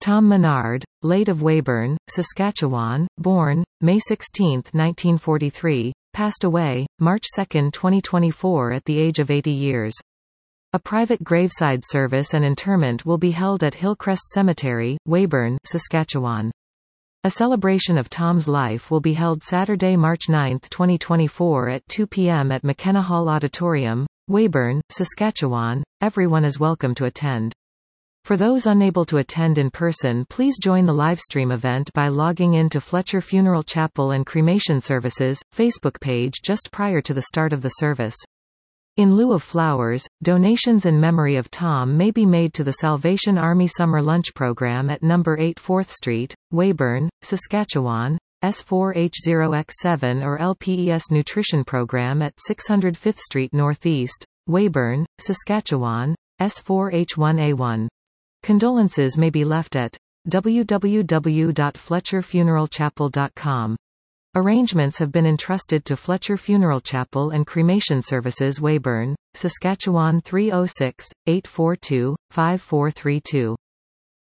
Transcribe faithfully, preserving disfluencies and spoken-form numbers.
Tom Menard, late of Weyburn, Saskatchewan, born May sixteenth nineteen forty-three, passed away March second twenty twenty-four at the age of eighty years. A private graveside service and interment will be held at Hillcrest Cemetery, Weyburn, Saskatchewan. A celebration of Tom's life will be held Saturday, March ninth twenty twenty-four at two p m at McKenna Hall Auditorium, Weyburn, Saskatchewan. Everyone is welcome to attend. For those unable to attend in person, please join the livestream event by logging in to Fletcher Funeral Chapel and Cremation Services Facebook page just prior to the start of the service. In lieu of flowers, donations in memory of Tom may be made to the Salvation Army Summer Lunch Program at number eight fourth Street, Weyburn, Saskatchewan, S four H zero X seven, or L P E S Nutrition Program at six hundred fifth Street Northeast, Weyburn, Saskatchewan, S four H one A one. Condolences may be left at w w w dot fletcher funeral chapel dot com. Arrangements have been entrusted to Fletcher Funeral Chapel and Cremation Services, Weyburn, Saskatchewan three oh six, eight four two, five four three two.